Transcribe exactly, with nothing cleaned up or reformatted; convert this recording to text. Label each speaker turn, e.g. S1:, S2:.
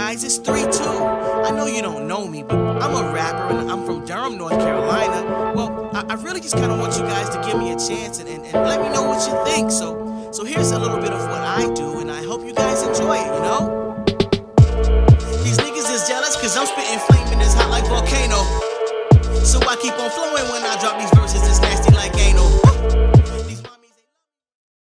S1: guys, it's three two. I know you don't know me, but I'm a rapper and I'm from Durham, North Carolina. Well, I, I really just kind of want you guys to give me a chance and, and, and let me know what you think. So, so here's a little bit of what I do, and I hope you guys enjoy it, you know? These niggas is jealous cause I'm spitting flame and it's hot like volcano. So I keep on flowing when I drop these verses, it's